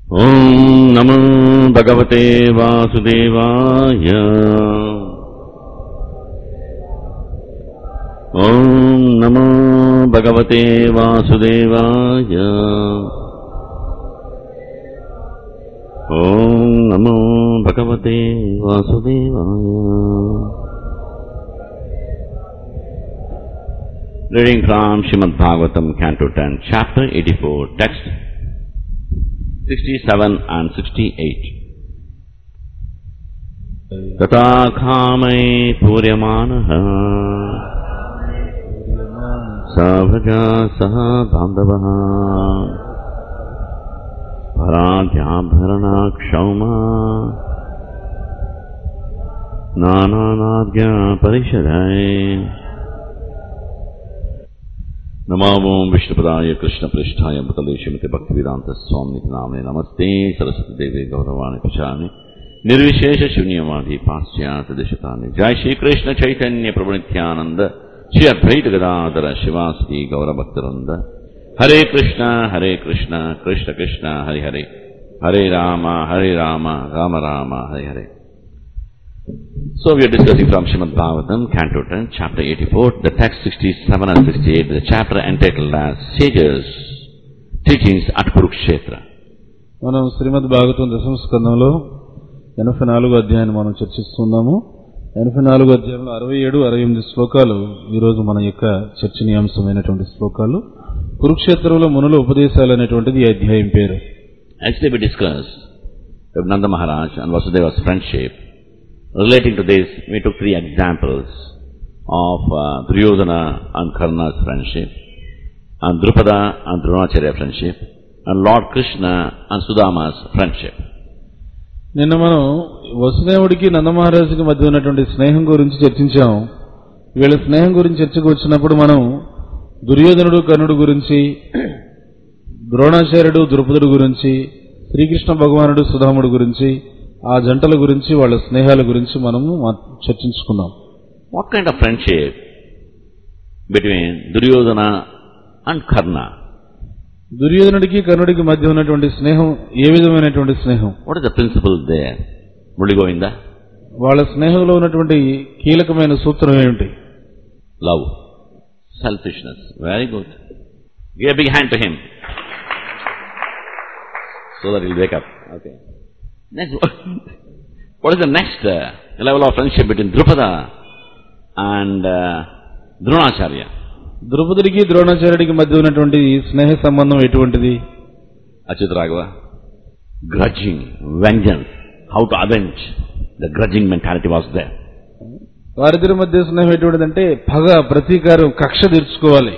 Om Namo Bhagavate Vasudevaya. Om Namo Bhagavate Vasudevaya. Om Namo Bhagavate Vasudevaya. Reading from Srimad Bhagavatam, Canto 10, Chapter 84, Text 67 and 68. Tata khamai puryamanaha savraja saha bandavaha paradhyabharana kshauma nananadhya parishadai. Namo Vishnupadaya Krishna Prishtaya Bhutale Shrimate Bhaktivedanta Swamiti Namane Namaste Saraswati Devi Gauravani Pachani Nirvishesha Shunyavadi Pasyata Deshatani. Jai Shri Krishna Chaitanya Prabhu Nityananda Shri Advaita Gadadhara Shivasati Gauravaktaranda. Hare Krishna Krishna Krishna Hare Hare Hare Rama Rama Rama Hare Hare. So we are discussing from Srimad Bhagavatam, Canto 10, Chapter 84, the text 67 and 68, the chapter entitled as Sages' Teachings at Kurukshetra. మనం శ్రీమద్ భాగవతం దశమ స్కందంలో 84వ అధ్యాయాన్ని మనం చర్చిస్తున్నాము. 84వ అధ్యాయంలో 67, 68 శ్లోకాలు ఈరోజు మన యొక్క చర్చనీయాంశమైనటువంటి శ్లోకాలు. కురుక్షేత్రంలో మునుల ఉపదేశాలు అనేటువంటిది ఈ అధ్యాయం పేరు. Actually we discussed Nanda Maharaj and Vasudeva's friendship. Relating to this, we took 3 examples of Duryodhana and Karna's friendship, and Drupada and Dronacharya friendship, and Lord Krishna and Sudama's friendship. నిన్న మనం వసుదేవుడికి నందమహారాజుకి మధ్య ఉన్నటువంటి స్నేహం గురించి చర్చించాము. వీళ్ళ స్నేహం గురించి చర్చకు వచ్చినప్పుడు మనం దుర్యోధనుడు కర్ణుడు గురించి, ద్రోణాచార్యుడు ద్రుపదుడు గురించి, శ్రీకృష్ణ భగవానుడు సుధాముడు గురించి, ఆ జంటల గురించి, వాళ్ళ స్నేహాల గురించి మనము చర్చించుకున్నాం. What kind of friendship between Duryodhana and Karna? దుర్యోధనుడికి కర్ణుడికి మధ్య ఉన్నటువంటి స్నేహం ఏ విధమైనటువంటి స్నేహం? What is the principle there? Murli Govinda? వాళ్ళ స్నేహంలో ఉన్నటువంటి కీలకమైన సూత్రం ఏమిటి? Love. Selfishness. Very good. Give a big hand to him. So that he'll wake up. Okay. Next, what is the next level of friendship between Drupada and Dronacharya? ద్రుపదుడికి ద్రోణాచార్యుడికి మధ్య ఉన్నటువంటి స్నేహ సంబంధం ఎటువంటిది? Achyuta Raghava. Grudging, vengeance, how to avenge. The grudging mentality was there. వారిద్దరి మధ్య స్నేహం ఎటువంటిదంటే పగ, ప్రతీకారం, కక్ష తీర్చుకోవాలి.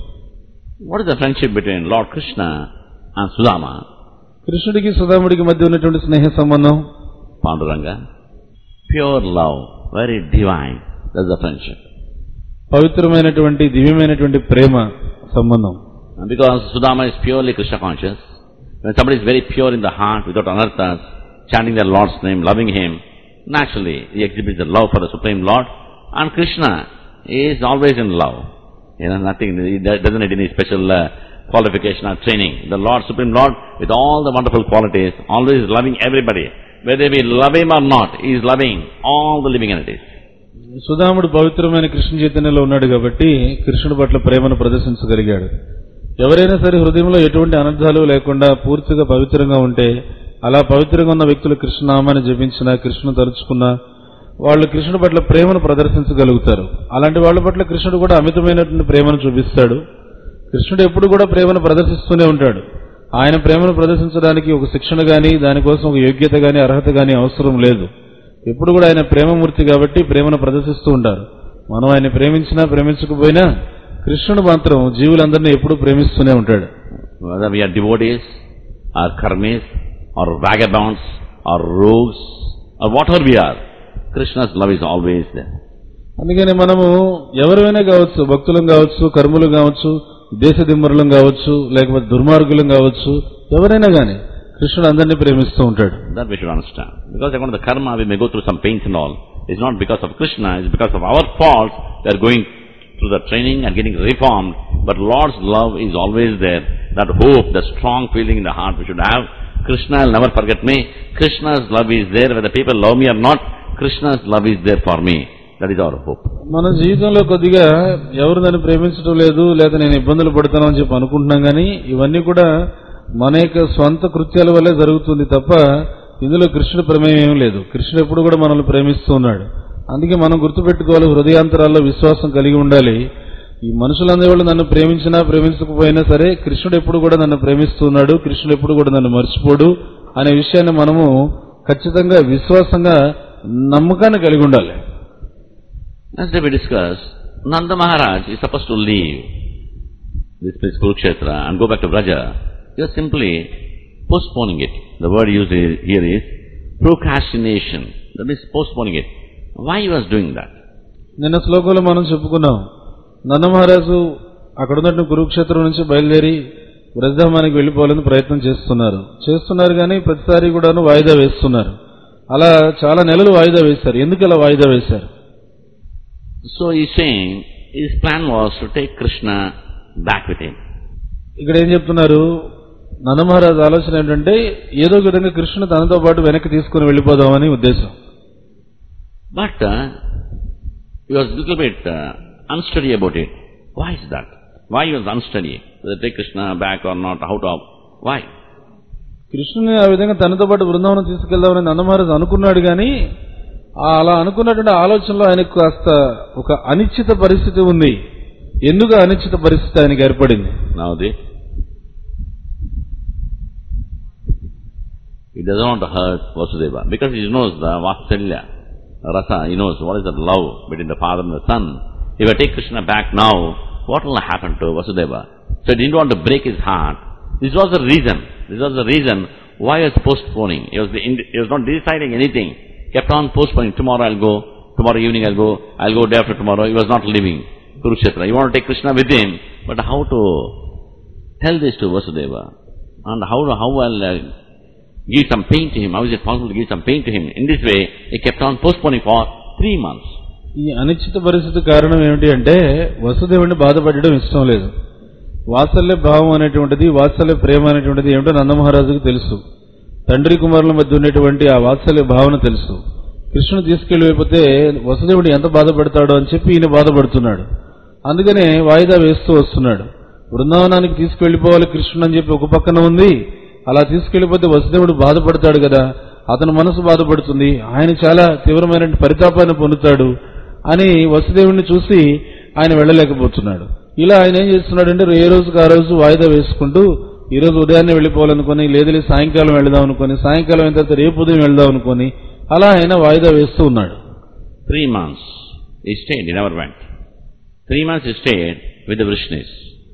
What is the friendship between Lord Krishna and Sudama? కృష్ణుడికి సుధాముడికి మధ్య ఉన్నటువంటి స్నేహ సంబంధం Panduranga. Pure love, very divine. That's the friendship. పవిత్రమైనటువంటి దివ్యమైనటువంటి ప్రేమ సంబంధం. And because Sudama is purely Krishna conscious, when somebody is very pure in the heart, without anarthas, chanting their Lord's name, loving him, naturally he exhibits the love for the Supreme Lord. And Krishna is always in love. Nothing, he doesn't need any special qualification or training. The Lord, Supreme Lord, with all the wonderful qualities, always loving everybody. Whether we love him or not, he is loving all the living entities. సుధాముడు పవిత్రమైన కృష్ణ చైతన్యంలో ఉన్నాడు కాబట్టి కృష్ణుడి పట్ల ప్రేమను ప్రదర్శించగలిగాడు. ఎవరైనా సరే హృదయంలో ఎటువంటి అనర్థాలు లేకుండా పూర్తిగా పవిత్రంగా ఉంటే, అలా పవిత్రంగా ఉన్న వ్యక్తులు కృష్ణనామాన్ని జపించినా, కృష్ణుని తలుచుకున్నా, వాళ్ళు కృష్ణుడి పట్ల ప్రేమను ప్రదర్శించగలుగుతారు. అలాంటి వాళ్ళ పట్ల కృష్ణుడు కూడా అమితమైనటువంటి ప్రేమను చూపిస్తాడు. కృష్ణుడు ఎప్పుడు కూడా ప్రేమను ప్రదర్శిస్తూనే ఉంటాడు. ఆయన ప్రేమను ప్రదర్శించడానికి ఒక శిక్షణ గాని, దానికోసం ఒక యోగ్యత గాని, అర్హత గాని అవసరం లేదు. ఎప్పుడు కూడా ఆయన ప్రేమమూర్తి కాబట్టి ప్రేమను ప్రదర్శిస్తూ ఉంటారు. మనం ఆయన ప్రేమించినా ప్రేమించకపోయినా కృష్ణుడు మాత్రం జీవులందరినీ ఎప్పుడూ ప్రేమిస్తూనే ఉంటాడు. Whether we are devotees or karmis or vagabonds or rogues or whatever we are, Krishna's love is always there. అందుకని మనము ఎవరైనా కావచ్చు, భక్తులం కావచ్చు, కర్ములు కావచ్చు, దేశదిమ్మరులం కావచ్చు, లేకపోతే దుర్మార్గులం కావచ్చు, ఎవరైనా గాని కృష్ణుడు అందరినీ ప్రేమిస్తూ ఉంటాడు. That we should understand. Because according to the karma we may go through some pains and all. It's not because of Krishna, it's because of our faults we are going through the training and getting reformed. But Lord's love is always there. That hope, the strong feeling in the heart we should have. Krishna will never forget me. Krishna's love is there, whether people love me or not, Krishna's love is there for me. That is our hope. మన జీవితంలో కొద్దిగా ఎవరు నన్ను ప్రేమించడం లేదు, లేదా నేను ఇబ్బందులు పడతాను అని చెప్పి అనుకుంటున్నాం కానీ ఇవన్నీ కూడా మన యొక్క స్వంత కృత్యాల వల్లే జరుగుతుంది తప్ప ఇందులో కృష్ణుడి ప్రమేయం ఏం లేదు. కృష్ణుడు ఎప్పుడు కూడా మనల్ని ప్రేమిస్తూ ఉన్నాడు. అందుకే మనం గుర్తుపెట్టుకోవాలి, హృదయాంతరాల్లో విశ్వాసం కలిగి ఉండాలి. ఈ మనుషులందరూ నన్ను ప్రేమించినా ప్రేమించకపోయినా సరే కృష్ణుడు ఎప్పుడు కూడా నన్ను ప్రేమిస్తున్నాడు, కృష్ణుడు ఎప్పుడు కూడా నన్ను మర్చిపోడు అనే విషయాన్ని మనము ఖచ్చితంగా విశ్వాసంగా నమ్మకాన్ని కలిగి ఉండాలి. As we discussed, Nanda Maharaj is supposed to leave this place Kurukshetra and go back to Braja. He was simply postponing it. The word used here is procrastination. That means postponing it. Why he was doing that? నిన్న శ్లోకంలో మనం చెప్పుకున్నాం, నంద మహారాజు అక్కడ ఉన్నట్టు కురుక్షేత్రం నుంచి బయలుదేరి బ్రజధామానికి వెళ్లిపోవాలని ప్రయత్నం చేస్తున్నారు కానీ ప్రతిసారి కూడాను వాయిదా వేస్తున్నారు. అలా చాలా నెలలు వాయిదా వేశారు. ఎందుకు అలా వాయిదా వేశారు? So he is saying his plan was to take Krishna back with him. ఇక్కడ ఏం చెప్తున్నారు, నంద మహారాజు ఆలోచన ఏంటంటే ఏదో ఒక విధంగా కృష్ణుని తనతో పాటు వెనక్కి తీసుకుని వెళ్లిపోదామని ఉద్దేశం. But he was a little bit unsteady about it. Why is that? Why he was unsteady? Whether take Krishna back or not, out of? Why? కృష్ణుని ఆ విధంగా తనతో పాటు బృందావనం తీసుకెళ్దామని నంద మహారాజు అనుకున్నాడు కానీ అలా అనుకున్నటువంటి ఆలోచనలో ఆయనకు కాస్త ఒక అనిశ్చిత పరిస్థితి ఉంది. ఎందుకు అనిశ్చిత పరిస్థితి ఆయనకు ఏర్పడింది? He doesn't want to hurt Vasudeva because he knows the Vatsalya Rasa. He knows what is the love between the father and the son. If I take Krishna back now, what will happen to Vasudeva? So he didn't want to break his heart. This was the reason why he was postponing. He was not deciding anything. Kept on postponing. Tomorrow I'll go. Tomorrow evening I'll go day after tomorrow. He was not leaving Kurukshetra. He wanted to take Krishna with him, but how to tell this to Vasudeva? And how I'll give some pain to him? How is it possible to give some pain to him? In this way, he kept on postponing for 3 months. ఈ అనిశ్చిత పరిస్థితి కారణం ఏమిటి అంటే వసుదేవుడిని బాధపడడం ఇష్టం లేదు. వాత్సల్య భావం అనేటువంటిది, వాత్సల్య ప్రేమ అనేటువంటిది ఏమిటో నందమహారాజుకు తెలుసు. తండ్రి కుమారుల మధ్య ఉండేటువంటి ఆ వాత్సల్య భావన తెలుసు. కృష్ణుని తీసుకెళ్లిపోతే వసుదేవుడు ఎంత బాధపడతాడో అని చెప్పి ఈయన బాధపడుతున్నాడు. అందుకనే వాయిదా వేస్తూ వస్తున్నాడు. బృందావనానికి తీసుకెళ్లిపోవాలి కృష్ణుడు అని చెప్పి ఒక పక్కన ఉంది. అలా తీసుకెళ్లిపోతే వసుదేవుడు బాధపడతాడు కదా, అతని మనసు బాధపడుతుంది, ఆయన చాలా తీవ్రమైన పరితాపాన్ని పొందుతాడు అని వసుదేవుడిని చూసి ఆయన వెళ్లలేకపోతున్నాడు. ఇలా ఆయన ఏం చేస్తున్నాడంటే ఏ రోజుకు ఆ రోజు వాయిదా వేసుకుంటూ ఈ రోజు ఉదయాన్నే వెళ్లిపోవాలనుకుని, లేదు సాయంకాలం వెళ్దాం అనుకుని, సాయంకాలం అయిన తర్వాత రేపు ఉదయం వెళ్దాం అనుకుని అలా ఆయన వాయిదా వేస్తూ ఉన్నాడు. 3 months he stayed, he never went. 3 months he stayed with the Vrishnis.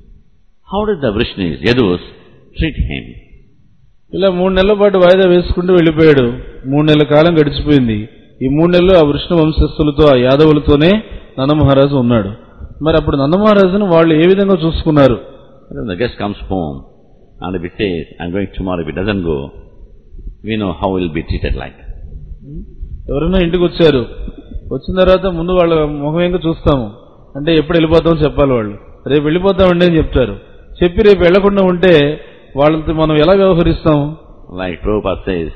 How did the Vrishnis, Yadus, treat him? ఇలా 3 నెలల పాటు వాయిదా వేసుకుంటూ వెళ్లిపోయాడు. 3 నెలల కాలం గడిచిపోయింది. ఈ 3 నెలలు ఆ వృష్ణ వంశస్థులతో, ఆ యాదవులతోనే నందమహారాజు ఉన్నాడు. మరి అప్పుడు నందమహారాజును వాళ్ళు ఏ విధంగా చూసుకున్నారు? The guest comes home and if he says, I'm going tomorrow, if he doesn't go, we know how he will be treated like. ఎవరైనా ఇంటికి వచ్చారు, వచ్చిన తర్వాత ముందు వాళ్ళ ముఖం ఏంగా చూస్తాము అంటే ఎప్పుడు వెళ్ళిపోతామని చెప్పాలి. వాళ్ళు రేపు వెళ్ళిపోతామండి అని చెప్తారు. చెప్పి రేపు వెళ్లకుండా ఉంటే వాళ్ళతో మనం ఎలా వ్యవహరిస్తాం? Like Prabhupada says,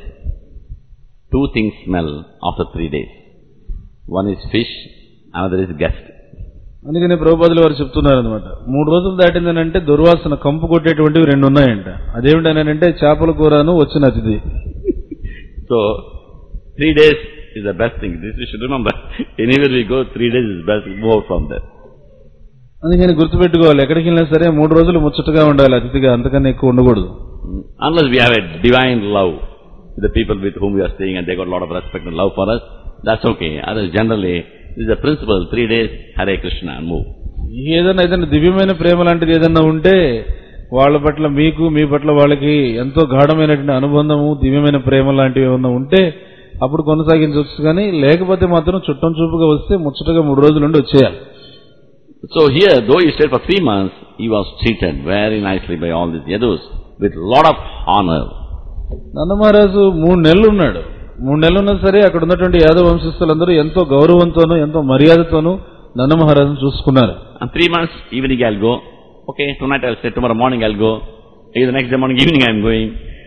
2 things smell after 3 days. One is fish, another is guest. అందుకని ప్రభుపాదులు వారు చెప్తున్నారు అనమాట, 3 రోజులు దాటిందనంటే దుర్వాసన కంపు కొట్టేటువంటివి 2 ఉన్నాయంట. అదేమిటనంటే చేపల కూరను వచ్చిన అతిథి. So 3 days is the best thing. This we should remember. Anywhere we go, 3 days is best. Move out from there. అందుకని గుర్తుపెట్టుకోవాలి, ఎక్కడికి వెళ్ళినా సరే 3 రోజులు ముచ్చటగా ఉండాలి అతిథిగా, అంతకన్నా ఎక్కువ ఉండకూడదు. Unless we have a divine love with the people with whom we are staying and they got a lot of respect and love for us, that's okay. Otherwise, generally, this is the principle, 3 days, Hare Krishna and move. ఏదైనా దివ్యమైన ప్రేమ లాంటిది ఏదన్నా ఉంటే వాళ్ళ పట్ల మీకు, మీ పట్ల వాళ్ళకి ఎంతో గాఢమైనటువంటి అనుబంధము, దివ్యమైన ప్రేమ లాంటివి ఏమన్నా ఉంటే అప్పుడు కొనసాగించవచ్చు. కానీ లేకపోతే మాత్రం చుట్టం చూపుగా వస్తే ముచ్చటగా 3 రోజులు ఉండి వచ్చేయాలి. So here, though he stayed for 3 months, he was treated very nicely by all these Yadus with lot of honor. నందమహారాజు 3 నెలలు ఉన్నాడు. 3 నెలలు ఉన్నా సరే అక్కడ ఉన్నటువంటి యాదవ వంశస్థులందరూ ఎంతో గౌరవంతోనూ ఎంతో మర్యాదతోనూ నందమహారాజును చూసుకున్నారు. And 3 months, evening I'll go. Okay, tonight I'll stay, tomorrow morning I'll go. The next day morning, evening I'm going.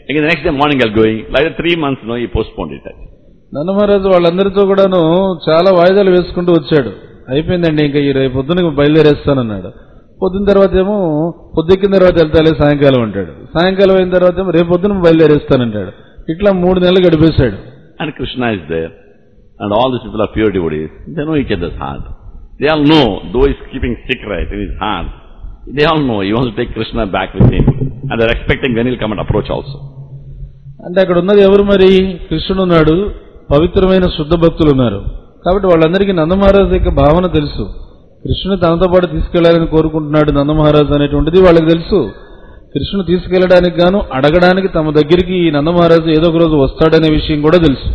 Again, the next day morning I'll going. Like 3 months, no, he postponed it. నందమహారాజు వాళ్ళందరితో కూడాను చాలా వాయిదాలు వేసుకుంటూ వచ్చాడు. అయిపోయిందండి, ఇంకా ఈ రేపు పొద్దున బయలుదేరేస్తానన్నాడు. పొద్దున్న తర్వాత ఏమో పొద్దుక్కిన తర్వాత వెళ్తాలే సాయంకాలం అంటాడు. సాయంకాలం అయిన తర్వాత ఏమో రేపు పొద్దున బయలుదేరేస్తానంటాడు. ఇట్లా 3 నెలలు గడిపేశాడు. And Krishna is there. And all these people are pure devotees. They know each other's heart. They all know, though he's keeping secret in his heart, they all know he wants to take Krishna back with him. And they're expecting when he'll come and approach also. అంటే అక్కడ ఉన్నది ఎవరు మరి? కృష్ణుడు ఉన్నాడు, పవిత్రమైన శుద్ధ భక్తులు ఉన్నారు. కాబట్టి వాళ్ళందరికీ నందమహారాజు యొక్క భావన తెలుసు. కృష్ణుని తనతో పాటు తీసుకెళ్లాలని కోరుకుంటున్నాడు నందమహారాజు అనేటువంటిది వాళ్ళకి తెలుసు. కృష్ణుని తీసుకెళ్లడానికి గాను అడగడానికి తమ దగ్గరికి ఈ నందమహారాజు ఏదో ఒక రోజు వస్తాడనే విషయం కూడా తెలుసు.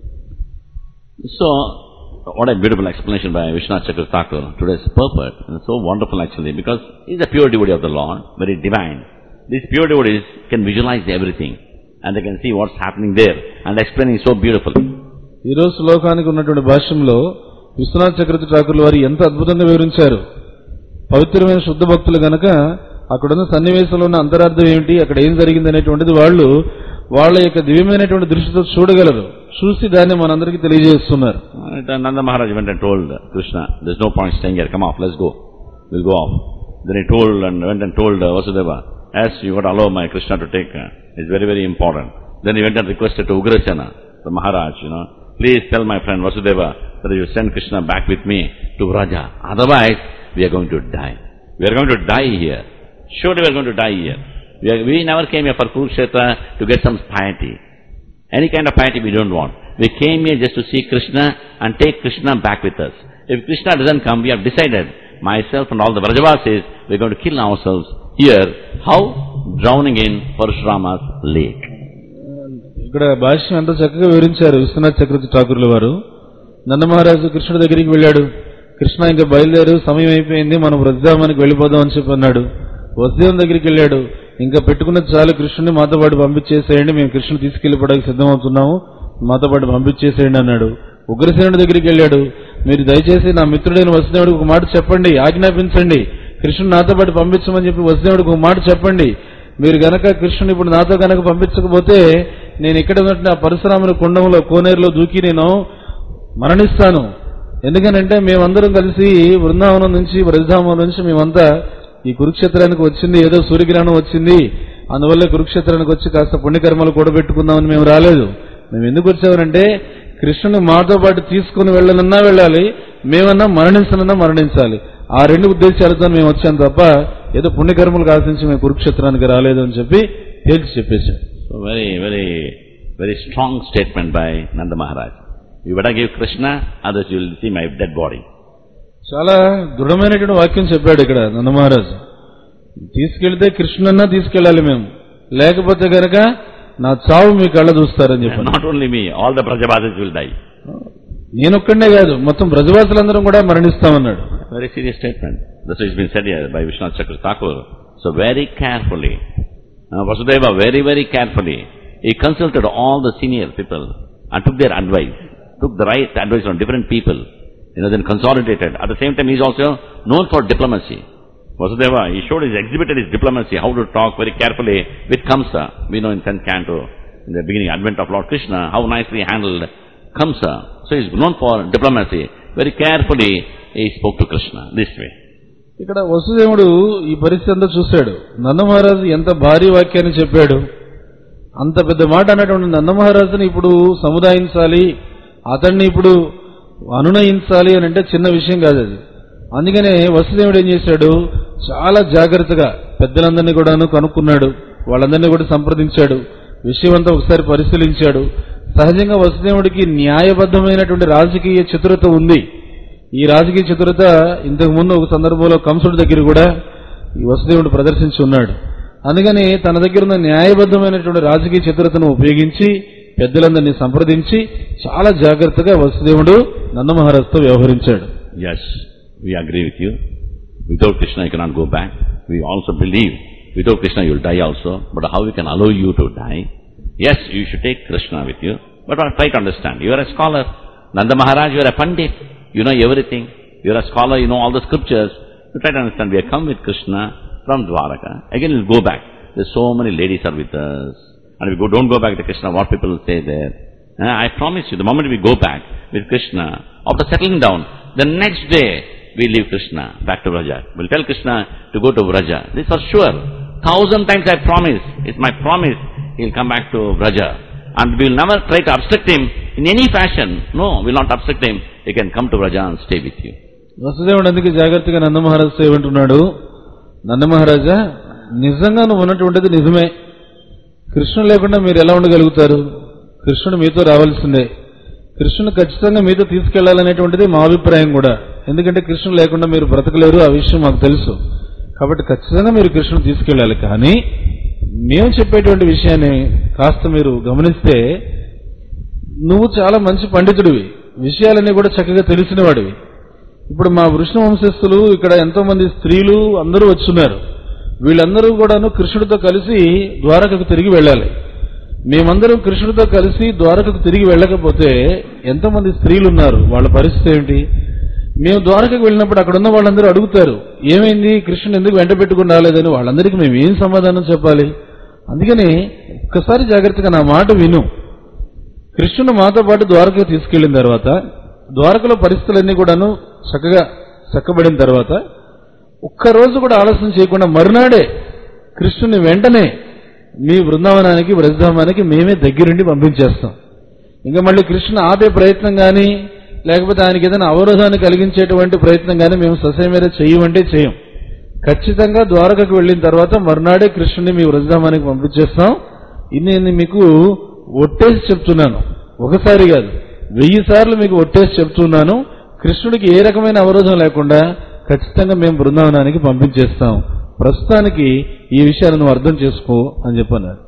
So, what a beautiful explanation by Vishwanath Chakravarti Thakur. Today's purport, and so wonderful actually, because he's a pure devotee of the Lord, very divine. These pure devotees can visualize everything, and they can see what's happening there, and explaining so beautifully. ఈ రోజు శ్లోకానికి ఉన్నటువంటి భాష్యంలో విశ్వనాథ్ చక్రవర్తి ఠాకూర్ల వారు ఎంత అద్భుతంగా వివరించారు. పవిత్రమైన శుద్ధ భక్తులు గనక అక్కడున్న సన్నివేశంలో ఉన్న అంతరార్థం ఏమిటి, అక్కడ ఏం జరిగింది అనేటువంటిది వాళ్ళు వాళ్ళ యొక్క దివ్యమైనటువంటి దృష్టితో చూడగలరు. చూసి దాన్ని మనందరికీ తెలియజేస్తున్నారు. Nanda Maharaj went and told Krishna, there's no point staying here, come off, let's go. We'll go off. Then he went and told Vasudeva, as you got to allow my Krishna to take, it's very, very important. Then he went and requested to Ugrasena, the Maharaj, please tell my friend Vasudeva that you send Krishna back with me to Vraja. Otherwise, we are going to die. We are going to die here. Surely we are going to die here. We never came here for Kurukshetra to get some piety. Any kind of piety we don't want. We came here just to see Krishna and take Krishna back with us. If Krishna doesn't come, we have decided, myself and all the Vrajavasis, we are going to kill ourselves here. How? Drowning in Parashurama's lake. ఇక్కడ భాష్యం అంతా చక్కగా వివరించారు విశ్వనాథ్ చక్రవర్తి ఠాకూర్ల వారు. నందమహారాజు కృష్ణుడి దగ్గరికి వెళ్ళాడు. కృష్ణ ఇంకా బయలుదేరు, సమయం అయిపోయింది, మనం వృద్ధామానికి వెళ్ళిపోదాం అని చెప్పి అన్నాడు. వసుదేవం దగ్గరికి వెళ్ళాడు. ఇంకా పెట్టుకున్నది చాలు, కృష్ణుని మాతో పాటు పంపించేసేయండి, మేము కృష్ణుని తీసుకెళ్లిపోవడానికి సిద్ధమవుతున్నాము, మాతో పాటు పంపించేసేయండి అన్నాడు. ఉగ్రసేనుడి దగ్గరికి వెళ్ళాడు. మీరు దయచేసి నా మిత్రుడైన వసుదేవుడికి ఒక మాట చెప్పండి, ఆజ్ఞాపించండి, కృష్ణుని నాతో పాటు పంపించమని చెప్పి వసుదేవుడికి ఒక మాట చెప్పండి. మీరు గనక కృష్ణుని ఇప్పుడు నాతో గనక పంపించకపోతే నేను ఇక్కడ ఉన్నట్టు ఆ పరశురాముని కుండంలో కోనేరులో దూకి నేను మరణిస్తాను. ఎందుకనంటే మేమందరం కలిసి బృందావనం నుంచి బ్రజధామం నుంచి మేమంతా ఈ కురుక్షేత్రానికి వచ్చింది, ఏదో సూర్యగ్రహణం వచ్చింది, అందువల్ల కురుక్షేత్రానికి వచ్చి కాస్త పుణ్యకర్మలు కూడబెట్టుకుందామని మేము రాలేదు. మేము ఎందుకు వచ్చామనంటే కృష్ణుని మాతో పాటు తీసుకుని వెళ్ళనన్నా వెళ్ళాలి, మేమన్నా మరణించనన్నా మరణించాలి. ఆ 2 ఉద్దేశాలతో మేము వచ్చాం తప్ప ఏదో పుణ్యకర్మలకు ఆశించి మేము కురుక్షేత్రానికి రాలేదు అని చెప్పి తేల్చి చెప్పేశాం. So very, very, very strong statement by Nanda Maharaj. You better give Krishna, others you will see my dead body. చాలా దృఢమైనటువంటి వాక్యం చెప్పాడు ఇక్కడ నందమహారాజు. తీసుకెళ్తే కృష్ణునన్నా తీసుకెళ్లాలి మేము, లేకపోతే గనక నా చావు మీ కళ్ళ చూస్తారని చెప్పాను. Not only me, all the Brajavasis will die. నేనొక్కడే కాదు, మొత్తం బ్రజవాసులందరం కూడా మరణిస్తామన్నాడు. Very serious statement. That's what has been said here by Vishwanath Chakravarti Thakur. So very carefully, Vasudeva very, very carefully, he consulted all the senior people and took their advice, took the right advice from different people, then consolidated. At the same time, he is also known for diplomacy. Vasudeva, he exhibited his diplomacy, how to talk very carefully with Kamsa. We know in 10th canto, in the beginning advent of Lord Krishna, how nicely he handled Kamsa. So he is known for diplomacy. Very carefully he spoke to Krishna this way. ఇక్కడ వసుదేవుడు ఈ పరిస్థితి అంతా చూశాడు. నందమహారాజు ఎంత భారీ వాక్యాన్ని చెప్పాడు, అంత పెద్ద మాట అన్నటువంటి నందమహారాజుని ఇప్పుడు సముదాయించాలి, అతన్ని ఇప్పుడు అనునయించాలి అని అంటే చిన్న విషయం కాదు అది. అందుకనే వసుదేవుడు ఏం చేశాడు, చాలా జాగ్రత్తగా పెద్దలందరినీ కూడా కనుక్కున్నాడు, వాళ్ళందరినీ కూడా సంప్రదించాడు, విషయం అంతా ఒకసారి పరిశీలించాడు. సహజంగా వసుదేవుడికి న్యాయబద్ధమైనటువంటి రాజకీయ చతురత ఉంది. ఈ రాజకీయ చతురత ఇంతకు ముందు ఒక సందర్భంలో కంసుడి దగ్గర కూడా ఈ వసుదేవుడు ప్రదర్శించి ఉన్నాడు. అందుకని తన దగ్గర ఉన్న న్యాయబద్ధమైనటువంటి రాజకీయ చతురతను ఉపయోగించి పెద్దలందరినీ సంప్రదించి చాలా జాగ్రత్తగా వసుదేవుడు నందమహారాజుతో వ్యవహరించాడు. Yes, we agree with you. Without Krishna you cannot go back. We also believe without Krishna you will die also. But how we can allow you to die? Yes, you should take Krishna with you. But try to understand. You are a scholar. Nanda Maharaj, you are a Pandit. You know everything. You are a scholar, you know all the scriptures. You try to understand. We have come with Krishna from Dwaraka. Again we'll go back. There's so many ladies are with us. and we don't go back to Krishna, what people will say there? I promise you, the moment we go back with Krishna, after settling down, the next day we leave Krishna back to Vraja. We'll tell Krishna to go to Vraja. This is for sure. 1,000 times I promise. It's my promise. He'll come back to Vraja. And we'll never try to obstruct him in any fashion. No, we'll not obstruct him. He can come to Vraja and stay with you. వసుదేవుడు అందుకే జాగ్రత్తగా నందమహారాజుతో ఏమంటున్నాడు, నందమహారాజా, నిజంగా నువ్వు ఉన్నటువంటిది నిజమే. కృష్ణుడు లేకుండా మీరు ఎలా ఉండగలుగుతారు? కృష్ణుడు మీతో రావాల్సిందే. కృష్ణుడు ఖచ్చితంగా మీతో తీసుకెళ్లాలనేటువంటిది మా అభిప్రాయం కూడా. ఎందుకంటే కృష్ణుడు లేకుండా మీరు బ్రతకలేరు, ఆ విషయం మాకు తెలుసు. కాబట్టి ఖచ్చితంగా మీరు కృష్ణుడు తీసుకెళ్లాలి. కానీ మేము చెప్పేటువంటి విషయాన్ని కాస్త మీరు గమనిస్తే, నువ్వు చాలా మంచి పండితుడివి, విషయాలన్నీ కూడా చక్కగా తెలిసిన వాడివి. ఇప్పుడు మా వృష్ణ వంశస్థులు ఇక్కడ ఎంతో మంది స్త్రీలు అందరూ వచ్చున్నారు. వీళ్ళందరూ కూడాను కృష్ణుడితో కలిసి ద్వారకకు తిరిగి వెళ్ళాలి. మేమందరం కృష్ణుడితో కలిసి ద్వారకకు తిరిగి వెళ్ళకపోతే ఎంతమంది స్త్రీలు ఉన్నారు, వాళ్ళ పరిస్థితి ఏమిటి? మేము ద్వారకకు వెళ్ళినప్పుడు అక్కడ ఉన్న వాళ్ళందరూ అడుగుతారు, ఏమైంది, కృష్ణుని ఎందుకు వెంట పెట్టుకుని రాలేదని. వాళ్ళందరికీ మేము ఏం సమాధానం చెప్పాలి? అందుకని ఒక్కసారి జాగ్రత్తగా నా మాట విను. కృష్ణుడు మాతో పాటు ద్వారకకు తీసుకెళ్లిన తర్వాత, ద్వారకలో పరిస్థితులన్నీ కూడాను చక్కగా చక్కబడిన తర్వాత, ఒక్కరోజు కూడా ఆలస్యం చేయకుండా మరునాడే కృష్ణుని వెంటనే మీ బృందావనానికి, బ్రజధామానికి మేమే దగ్గరుండి పంపించేస్తాం. ఇంకా మళ్ళీ కృష్ణుని ఆపే ప్రయత్నం కానీ, లేకపోతే ఆయనకి ఏదైనా అవరోధాన్ని కలిగించేటువంటి ప్రయత్నం కానీ మేము ససేమీర చేయమంటే చేయం. ఖచ్చితంగా ద్వారకకు వెళ్లిన తర్వాత మరునాడే కృష్ణుని మీ బ్రజధామానికి పంపించేస్తాం. ఇన్ని మీకు ఒట్టేసి చెప్తున్నాను, ఒకసారి కాదు 1000 సార్లు మీకు ఒట్టేసి చెప్తున్నాను. కృష్ణుడికి ఏ రకమైన అవరోధం లేకుండా ఖచ్చితంగా మేము బృందావనానికి పంపించేస్తాం. ప్రస్తుతానికి ఈ విషయాలను అర్థం చేసుకో అని చెప్పన్నాడు.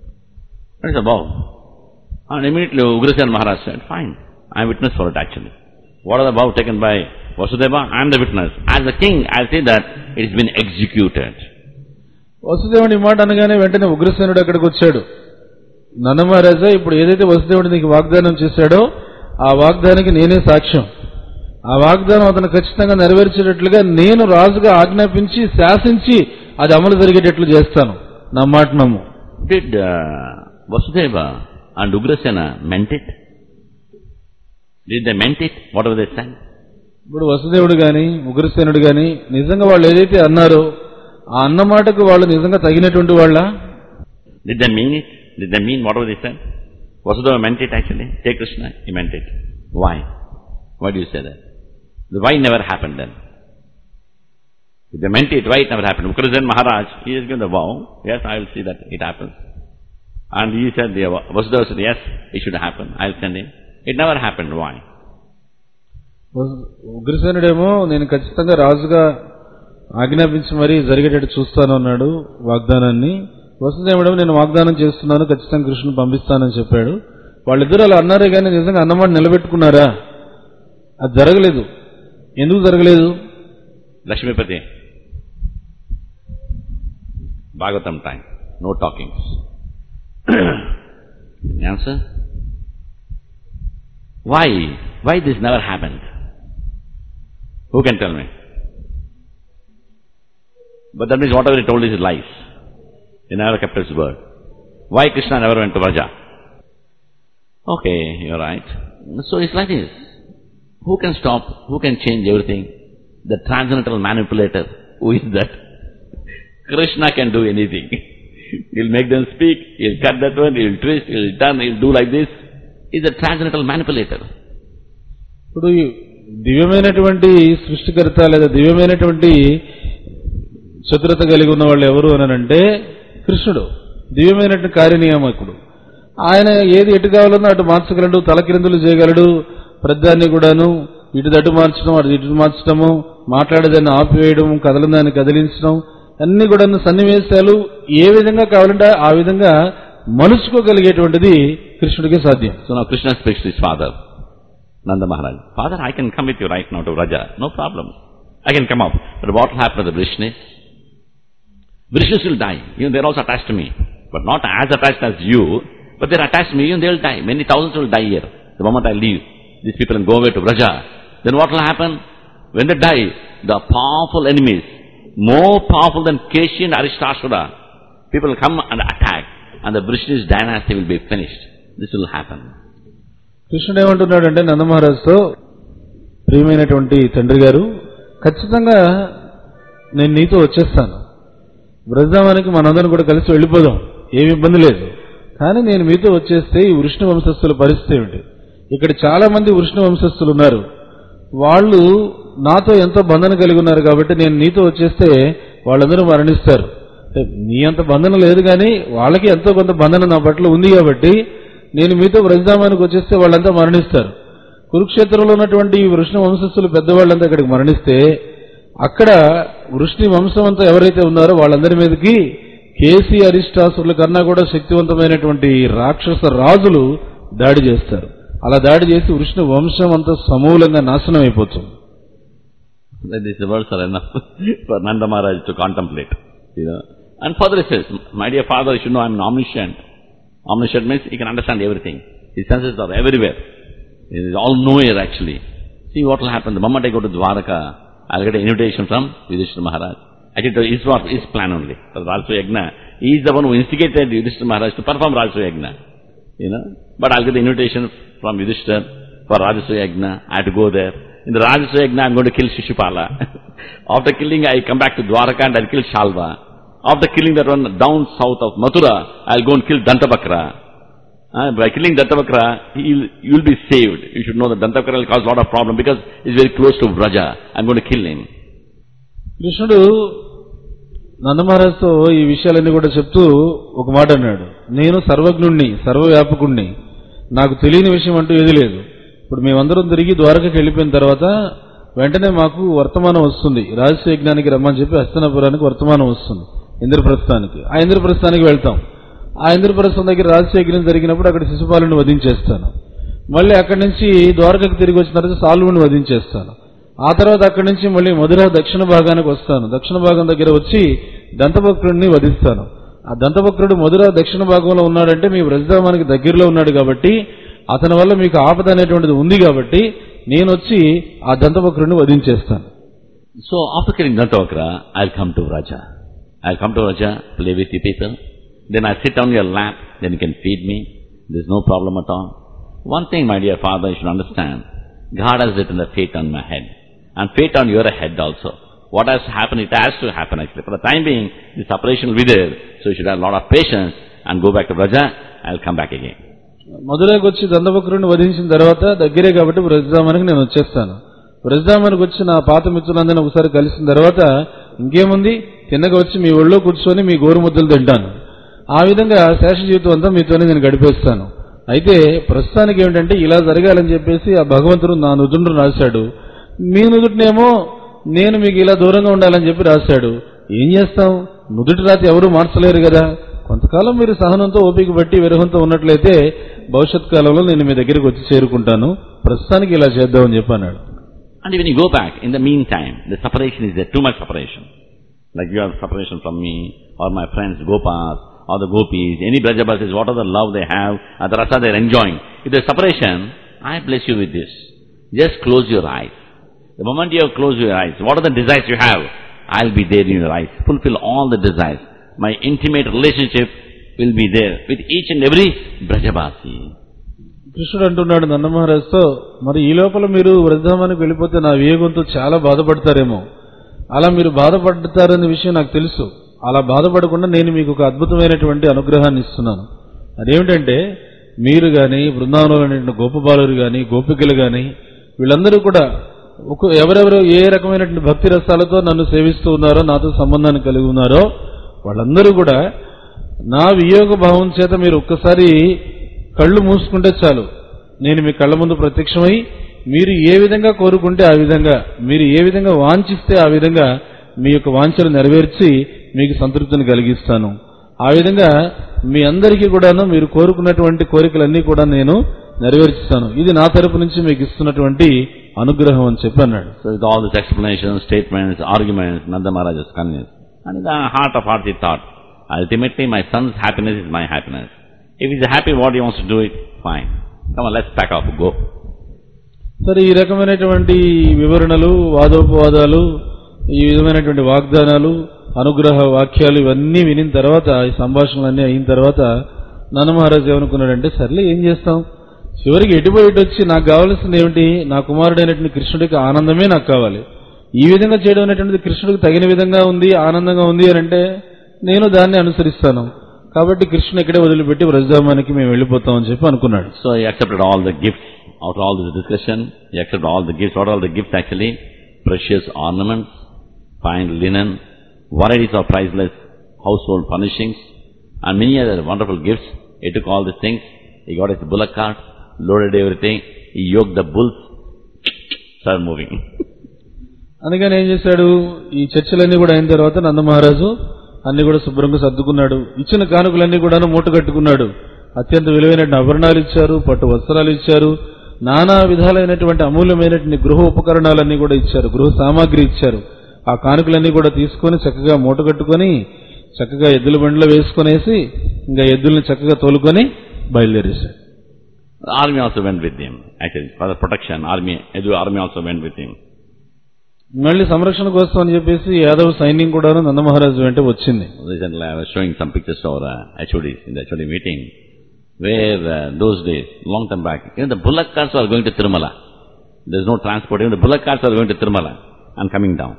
And immediately Ugrasena Maharaj said, fine, I am witness for it actually. What are the vow taken by Vasudeva? I am the witness. As the king, I say that it has been executed. వసుదేవుని మాట అనగానే వెంటనే ఉగ్రసేనుడు అక్కడికి వచ్చాడు. నందమహారాజా, ఇప్పుడు ఏదైతే వసుదేవుడు నీకు వాగ్దానం చేశాడో ఆ వాగ్దానానికి నేనే సాక్ష్యం. ఆ వాగ్దానం అతను ఖచ్చితంగా నెరవేర్చేటట్లుగా నేను రాజుగా ఆజ్ఞాపించి శాసించి అది అమలు జరిగేటట్లు చేస్తాను. నా మాట నమ్ము. Did Vasudeva and Ugrasena meant it? Did they meant it? Whatever they said? ఇప్పుడు వసుదేవుడు గాని ఉగ్రసేనుడు గాని నిజంగా వాళ్ళు ఏదైతే అన్నారో ఆ అన్న మాటకు వాళ్ళు నిజంగా తగినటువంటి వాళ్ళ? Did they mean it? Did they mean whatever they said? Vasudeva meant it actually. Take Krishna, he meant it. Why? Why do you say that? The why never happened then? If they meant it, why it never happened? Ugrasena Maharaj, he has given the vow. Yes, I will see that it happens. And he said, Vasudeva said, yes, it should happen. I will send him. It never happened. Why? ఉగ్రసేనుడేమో నేను ఖచ్చితంగా రాజుగా ఆజ్ఞాపించి మరీ జరిగేటట్టు చూస్తాను అన్నాడు వాగ్దానాన్ని. వసుదేవుడేమో నేను వాగ్దానం చేస్తున్నాను, ఖచ్చితంగా కృష్ణుని పంపిస్తానని చెప్పాడు. వాళ్ళిద్దరూ అలా అన్నారే కానీ నిజంగా అన్నమాట నిలబెట్టుకున్నారా? అది జరగలేదు. ఎందుకు జరగలేదు? Lakshmipati, Bhagavatam time, no talkings. Answer? Why? Why this never happened? Who can tell me? But that means whatever he told is lies. He never kept his word. Why Krishna never went to Vraja? Okay, you're right. So it's like this. Who can stop? Who can change everything? The transcendental manipulator. Who is that? Krishna can do anything. He'll make them speak, he'll cut that one, he'll twist, he'll turn, he'll do like this. He's a transcendental manipulator. ఇప్పుడు దివ్యమైనటువంటి సృష్టికర్త లేదా దివ్యమైనటువంటి చతురత కలిగి ఉన్న వాళ్ళు ఎవరు అనంటే కృష్ణుడు. దివ్యమైనటువంటి కార్యనియామకుడు. ఆయన ఏది ఎటు కావాలన్నా అటు మార్చగలడు, తలకిరిందులు చేయగలడు. ప్రతిదాన్ని కూడాను ఇటు దట్టు మార్చడం, అటు ఇటు మార్చడము, మాట్లాడేదాన్ని ఆపివేయడం, కదలదాన్ని కదిలించడం, అన్ని కూడా సన్నివేశాలు ఏ విధంగా కావాలంటే ఆ విధంగా మలుచుకోగలిగేటువంటిది కృష్ణుడికే సాధ్యం. So now Krishna speaks to his father, Nanda Maharaj. Father, I can come with you right now to Vraja. No problem. I can come up. But what will happen to the Vrishnis? Vrishnis will die. Even they are also attached to me. But not as attached as you. But they are attached to me. Even they will die. Many thousands will die here. The moment I leave these people and go away to Vraja, then what will happen? When they die, the powerful enemies, more powerful than Keshi and Aristasura, people will come and attack. and the Vrishni's dynasty will be finished. This will happen. కృష్ణుడు ఏమంటున్నాడంటే నందమహారాజుతో, ప్రియమైనటువంటి తండ్రి గారు, ఖచ్చితంగా నేను నీతో వచ్చేస్తాను, బ్రజధామానికి మనందరం కూడా కలిసి వెళ్ళిపోదాం, ఏమి ఇబ్బంది లేదు. కానీ నేను మీతో వచ్చేస్తే ఈ వృష్ణ వంశస్థుల పరిస్థితి ఏమిటి? ఇక్కడ చాలా మంది వృష్ణ వంశస్థులు ఉన్నారు, వాళ్ళు నాతో ఎంతో బంధన కలిగి ఉన్నారు, కాబట్టి నేను నీతో వచ్చేస్తే వాళ్ళందరూ మరణిస్తారు. నీ అంత బంధన లేదు కానీ వాళ్ళకి ఎంతో కొంత బంధన నా పట్ల ఉంది, కాబట్టి నేను మీతో బ్రజధామానికి వచ్చేస్తే వాళ్ళంతా మరణిస్తారు. కురుక్షేత్రంలో ఉన్నటువంటి ఈ వృష్ణ వంశస్థులు పెద్దవాళ్ళంతా అక్కడికి మరణిస్తే అక్కడ వృష్ణి వంశం అంతా ఎవరైతే ఉన్నారో వాళ్ళందరి మీదకి కేసీ అరిష్టాసురుల కన్నా కూడా శక్తివంతమైనటువంటి రాక్షస రాజులు దాడి చేస్తారు. అలా దాడి చేసి వృష్ణ వంశం అంతా సమూలంగా నాశనం అయిపోతుంది. These words are enough for Nanda Maharaj to contemplate. And further he says, my dear father, you should know I am omniscient. Omniscient means he can understand everything. His senses are everywhere. He is all knower actually. See what will happen. The moment I go to Dwaraka, I will get an invitation from Yudhishthira Maharaj. Actually, his plan only. For Rajasuya Yajna, he is the one who instigated Yudhishthira Maharaj to perform Rajasuya Yajna. But I will get the invitation from Yudhishthira for Rajasuya Yajna. I have to go there. In the Rajasuya Yajna, I am going to kill Shishupala. After killing, I come back to Dwaraka and I will kill Shalva. After killing that one down south of Mathura, I will go and kill Dantabakra. By killing Dantabakra, you will be saved. You should know that Dantabakra will cause a lot of problem because he is very close to Vraja. I am going to kill him. కృష్ణుడు నందమహారాజుతో ఈ విషయాలన్నీ కూడా చెప్తూ ఒక మాట అన్నాడు, నేను సర్వజ్ఞుణ్ణి, సర్వవ్యాపకుణ్ణి, నాకు తెలియని విషయం అంటూ ఏది లేదు. ఇప్పుడు మేమందరం తిరిగి ద్వారకకి వెళ్ళిపోయిన తర్వాత వెంటనే మాకు వర్తమానం వస్తుంది, రాజసూయ యజ్ఞానికి రమ్మని చెప్పి హస్తినాపురానికి వర్తమానం వస్తుంది, ఇంద్రప్రస్థానికి. ఆ ఇంద్రప్రస్థానికి వెళ్తాం. ఆ ఇంద్రప్రస్థం దగ్గర రాజసూయ యజ్ఞం జరిగినప్పుడు అక్కడ శిశుపాలుని వధించేస్తాను. మళ్ళీ అక్కడి నుంచి ద్వారకకు తిరిగి వచ్చిన తర్వాత సాల్వుని వధించేస్తాను. ఆ తర్వాత అక్కడి నుంచి మళ్ళీ మధుర దక్షిణ భాగానికి వస్తాను. దక్షిణ భాగం దగ్గర వచ్చి దంతవక్రుడిని వధిస్తాను. ఆ దంతవక్రుడు మధుర దక్షిణ భాగంలో ఉన్నాడంటే మీ బ్రజధామానికి దగ్గరలో ఉన్నాడు, కాబట్టి అతని వల్ల మీకు ఆపద అనేటువంటిది ఉంది, కాబట్టి నేను వచ్చి ఆ దంతవక్రుడిని వధించేస్తాను. So after killing Dantavakra, I'll come to Vraja. I'll come to Vraja, play with you people. Then I'll sit on your lap, then you can feed me. There's no problem at all. One thing, my dear father, you should understand. God has written the fate on my head. And fate on your head also. What has to happen, it has to happen actually. For the time being, the separation will be there. So you should have a lot of patience and go back to Vraja. I'll come back again. మధురైకి వచ్చి దంతవక్రుడిని వధించిన తర్వాత దగ్గరే కాబట్టి బ్రజధామానికి నేను వచ్చేస్తాను. బ్రజధామానికి వచ్చి నా పాత మిత్రులందరినీ ఒకసారి కలిసిన తర్వాత ఇంకేముంది, కిందకి వచ్చి మీ ఒళ్ళో కూర్చొని మీ గోరు ముద్దలు తింటాను. ఆ విధంగా శేష జీవితం అంతా మీతోనే నేను గడిపేస్తాను. అయితే ప్రస్తుతానికి ఏమిటంటే ఇలా జరగాలని చెప్పేసి ఆ భగవంతుడు నా నుదుటిని రాశాడు. మీ నుదుటినేమో నేను మీకు ఇలా దూరంగా ఉండాలని చెప్పి రాశాడు. ఏం చేస్తాం, నుదుటి రాతి ఎవరూ మార్చలేరు కదా. కొంతకాలం మీరు సహనంతో ఓపిక బట్టి విరహంతో ఉన్నట్లయితే భవిష్యత్ కాలంలో నేను మీ దగ్గరికి వచ్చి చేరుకుంటాను. ప్రస్తుతానికి ఇలా చేద్దామని చెప్పన్నాడు. And when you go back, in the meantime, the separation is there, too much separation. Like you have separation from me, or my friends Gopas, or the Gopis, any Brajabasis, what are the love they have, and the rasa they are enjoying. If there is separation, I bless you with this. Just close your eyes. The moment you have closed your eyes, what are the desires you have? I'll be there in your eyes. Fulfill all the desires. My intimate relationship will be there with each and every Brajabasi. కృష్ణుడు అంటున్నాడు నందమహారాజుతో, మరి ఈ లోపల మీరు బ్రజధామానికి వెళ్ళిపోతే నా వియోగంతో చాలా బాధపడతారేమో. అలా మీరు బాధపడతారనే విషయం నాకు తెలుసు. అలా బాధపడకుండా నేను మీకు ఒక అద్భుతమైనటువంటి అనుగ్రహాన్ని ఇస్తున్నాను. అదేమిటంటే మీరు గాని, బృందావనంలో గోపబాలురు గాని, గోపికలు గాని, వీళ్ళందరూ కూడా ఎవరెవరు ఏ రకమైనటువంటి భక్తి రసాలతో నన్ను సేవిస్తూ ఉన్నారో, నాతో సంబంధాన్ని కలిగి ఉన్నారో వాళ్ళందరూ కూడా నా వియోగ భావం చేత మీరు ఒక్కసారి కళ్ళు మూసుకుంటే చాలు, నేను మీ కళ్ళ ముందు ప్రత్యక్షమై మీరు ఏ విధంగా కోరుకుంటే ఆ విధంగా, మీరు ఏ విధంగా వాంఛిస్తే ఆ విధంగా మీ యొక్క వాంఛలు నెరవేర్చి మీకు సంతృప్తిని కలిగిస్తాను. ఆ విధంగా మీ అందరికీ కూడాను మీరు కోరుకున్నటువంటి కోరికలన్నీ కూడా నేను నెరవేర్చిస్తాను. ఇది నా తరపు నుంచి మీకు ఇస్తున్నటువంటి అనుగ్రహం అని చెప్పి అన్నాడు. So with all these explanations, statements, arguments, Nanda Maharaj is convinced. And in the heart of hearts he thought, ultimately my son's happiness is my happiness. If he's happy what he wants to do it, fine. Come on, let's pack off, go. సరే, ఈ రకమైనటువంటి వివరణలు, వాదోపవాదాలు, ఈ విధమైనటువంటి వాగ్దానాలు అనుగ్రహ వాక్యాలు ఇవన్నీ వినిన తర్వాత, ఈ సంభాషణలన్నీ అయిన తర్వాత నంద మహారాజు ఏమనుకున్నాడంటే, సర్లే ఏం చేస్తాం, చివరికి ఎటుపోయిటు వచ్చి నాకు కావాల్సింది ఏమిటి, నా కుమారుడైనటువంటి కృష్ణుడికి ఆనందమే నాకు కావాలి. ఈ విధంగా చేయడం అనేటువంటిది కృష్ణుడికి తగిన విధంగా ఉంది, ఆనందంగా ఉంది అని అంటే నేను దాన్ని అనుసరిస్తాను. కాబట్టి కృష్ణుని ఇక్కడే వదిలిపెట్టి వ్రజధామానికి మేము వెళ్ళిపోతామని చెప్పి అనుకున్నాడు. So he accepted all the gifts. After all this discussion, he accepted all the gifts. What are all the gifts actually? Precious ornaments, fine linen, varieties of priceless household furnishings, and many other wonderful gifts. He took all these things. He got his bullock cart, loaded everything. He yoked the bulls, started moving. అందుకని ఏం చేశాడు, ఈ చర్చలన్నీ కూడా అయిన తర్వాత నంద మహారాజు అన్ని కూడా శుభ్రంగా సర్దుకున్నాడు. ఇచ్చిన కానుకలన్నీ కూడా మూట కట్టుకున్నాడు. అత్యంత విలువైన ఆభరణాలు ఇచ్చారు, పట్టు వస్త్రాలు ఇచ్చారు, నానా విధాలైనటువంటి అమూల్యమైనటువంటి గృహ ఉపకరణాలన్నీ కూడా ఇచ్చారు, గృహ సామాగ్రి ఇచ్చారు. ఆ కానుకలన్నీ కూడా తీసుకొని చక్కగా మూట కట్టుకొని చక్కగా ఎద్దుల బండిలో వేసుకునేసి ఇంకా ఎద్దుల్ని చక్కగా తోలుకొని బయలుదేరేశాడు. The army also went with him. Actually, for the protection, army also went with him. మళ్ళీ సంరక్షణ కోసం అని చెప్పేసి యాదవ్ సైన్యం కూడా నంద మహారాజు వెంట వచ్చింది. Recently I was showing some pictures of HODs in the HOD meeting, where those days, long time back, even the bullock carts are going to Tirumala. There is no transport, even the bullock carts are going to Tirumala and coming down.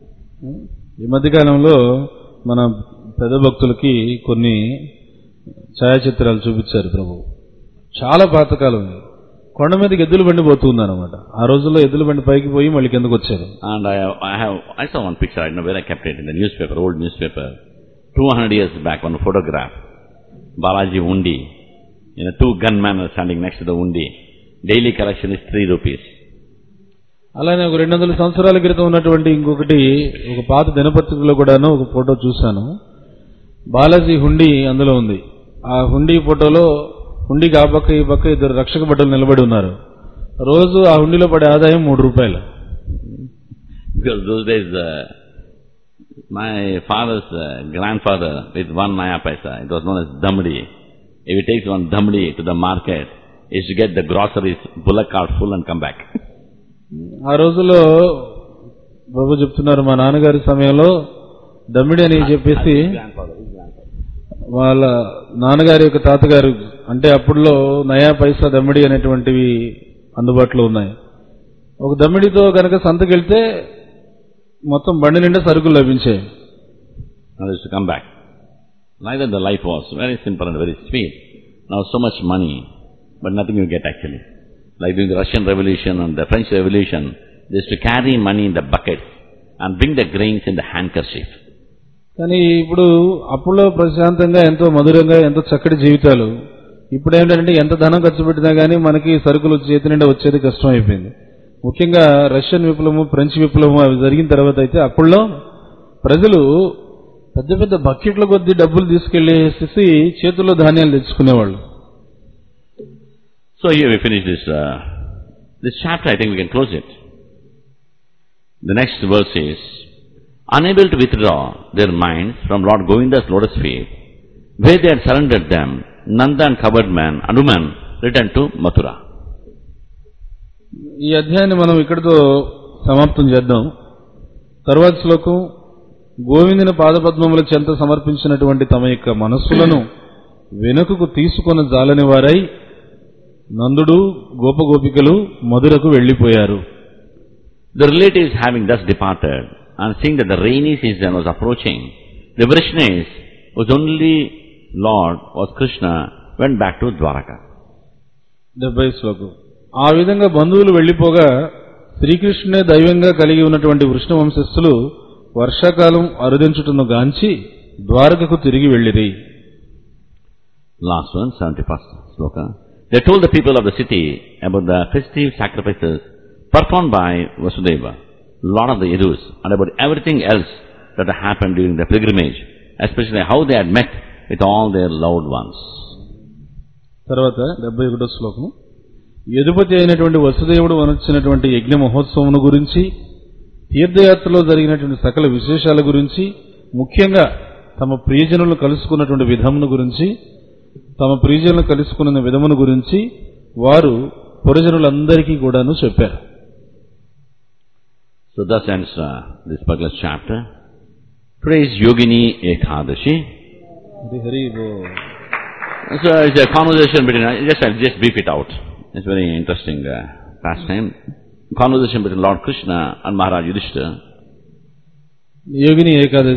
ఈ మధ్యకాలంలో మన పెద్ద భక్తులకి కొన్ని ఛాయాచిత్రాలు చూపించారు ప్రభు. చాలా పాతకాలం, కొండ మీదకి ఎద్దుల బండి పోతుందన్నమాట. ఆ రోజుల్లో ఎద్దుల బండి పైకి పోయి మళ్ళీ కిందకు వచ్చారు. And I saw one picture, I don't know where I kept it, in the newspaper, old newspaper, 200 years back, one photograph, Balaji Undi, two gunmen are standing next to the Undi. Daily collection is 3 rupees. అలానే ఒక 200 సంవత్సరాల క్రితం ఉన్నటువంటి ఇంకొకటి, ఒక పాత దినపత్రికలో కూడాను ఒక ఫోటో చూశాను. బాలాజీ హుండీ అందులో ఉంది. ఆ హుండీ ఫోటోలో హుండీకి ఆ పక్క ఈ పక్క ఇద్దరు రక్షక భటులు నిలబడి ఉన్నారు. రోజు ఆ హుండీలో పడే ఆదాయం 3 రూపాయలు. Because those days, my father's grandfather with 1 naya paisa, it was known as damdi. If he takes 1 damdi to the market, he used to get the groceries, bullock cart full and come back. ఆ రోజుల్లో బాబు చెప్తున్నారు, మా నాన్నగారి సమయంలో దమ్మిడి అని చెప్పేసి వాళ్ళ నాన్నగారి యొక్క తాతగారు, అంటే అప్పుడులో నయా పైసా దమ్మిడి అనేటువంటివి అందుబాటులో ఉన్నాయి. ఒక దమ్మిడితో కనుక సంతకెళ్తే మొత్తం బండి నిండా సరుకులు లభించాయి. To come back. Like that the life was very simple and very sweet. Now so much money, but nothing you get actually. Like during the Russian Revolution and the French Revolution, they used to carry money in the buckets and bring the grains in the handkerchief. కానీ ఇప్పుడు అప్పుల్లో ప్రశాంతంగా ఎంతో మధురంగా ఎంతో చక్కటి జీవితాలు. ఇప్పుడు ఏంటంటే ఎంత ధనం ఖర్చు పెట్టినా కానీ మనకి సరుకులు చేతి నిండా వచ్చేది కష్టం అయిపోయింది. ముఖ్యంగా రష్యన్ విప్లవము, ఫ్రెంచ్ విప్లవము అవి జరిగిన తర్వాత అయితే అప్పుల్లో ప్రజలు పెద్ద పెద్ద బకెట్ల కొద్దీ డబ్బులు తీసుకెళ్లేసి చేతుల్లో ధాన్యాలు తెచ్చుకునేవాళ్ళు. So here we finish this chapter. I think we can close it. The next verse is, unable to withdraw their minds from Lord Govinda's lotus feet, where they had surrendered them, Nanda and covered man, Hanuman, returned to Mathura. ఈ అధ్యాయాన్ని మనం ఇక్కడితో సమాప్తం చేద్దాం. తర్వాత శ్లోకం, గోవిందుని పాదపద్మముల చెంత సమర్పించినటువంటి తమ యొక్క మనస్సులను వెనుకకు తీసుకొన జాలని వారై నందుడు గోపగోపికలు మధురకు వెళ్లిపోయారు. The relatives having thus departed, and seeing that the rainy season was approaching, the Vrishnis, whose only Lord was Krishna, went back to Dwaraka. 70 శ్లోకం. ఆ విధంగా బంధువులు వెళ్లిపోగా శ్రీకృష్ణునే దైవంగా కలిగి ఉన్నటువంటి వృష్ణ వంశస్థులు వర్షాకాలం అరుదించుటను గాంచి ద్వారకకు తిరిగి వెళ్లిరి. Last one, 71st sloka. They told the people of the city about the festive sacrifices performed by Vasudeva, Lord of the Yadus, and about everything else that had happened during the pilgrimage, especially how they had met with all their loved ones. తర్వాత 71వ శ్లోకం. యదుపతి అయినటువంటి వసుదేవుడు వనర్చినటువంటి యజ్ఞ మహోత్సవమును గురించి, తీర్థయాత్రలో జరిగినటువంటి సకల విశేషాల గురించి, ముఖ్యంగా తమ ప్రియజనులను కలుసుకున్నటువంటి విధమును గురించి, తమ ప్రియజనులను కలుసుకున్న విధమును గురించి వారు పురజనులందరికీ కూడాను చెప్పారు. So thus ends this particular chapter. Today is Yogini Ekadashi. Hari బో. So it's a conversation between, I'll just brief it out. It's very interesting pastime. Conversation between Lord Krishna and Maharaj Yudhishthira. Yogini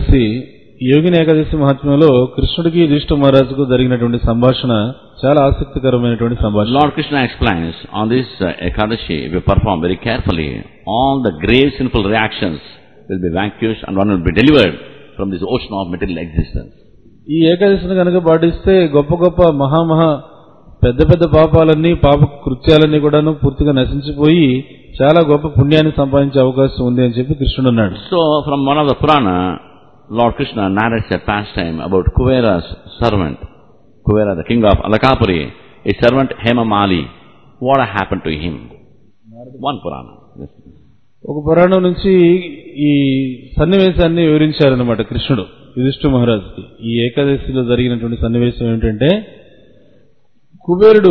Ekadashi మహాత్మ్యంలో కృష్ణుడికి యుధిష్ఠిర మహారాజుకు జరిగినటువంటి సంభాషణ చాలా ఆసక్తికరమైనటువంటి సంభాషణ. Lord Krishna explains, on this Ekadashi, if you perform very carefully, all the grave sinful reactions will be vanquished and one will be delivered from this ocean of material existence. ఈ ఏకాదశిని కనుక పాటిస్తే గొప్ప గొప్ప మహా పెద్ద పెద్ద పాపాలన్నీ పాప కృత్యాలన్నీ కూడాను పూర్తిగా నశించిపోయి చాలా గొప్ప పుణ్యాన్ని సంపాదించే అవకాశం ఉంది అని చెప్పి కృష్ణుడు అన్నాడు. So from one of the Purana, Lord Krishna narrates a pastime about Kuvera's servant. Kuvera, the king of Alakapuri, his servant Hemamali. What happened to him? One Purana. ఒక పురాణం నుంచి ఈ సన్నివేశాన్ని వివరించారన్నమాట కృష్ణుడు యుధిష్ఠిర మహారాజుకి. ఈ ఏకాదశిలో జరిగినటువంటి సన్నివేశం ఏమిటంటే, కుబేరుడు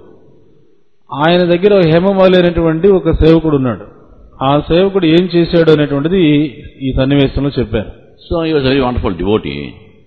ఆయన దగ్గర హేమమాలి అనేటువంటి ఒక సేవకుడు ఉన్నాడు. ఆ సేవకుడు ఏం చేశాడు అనేటువంటిది ఈ సన్నివేశంలో చెప్పారు. So he was a very wonderful devotee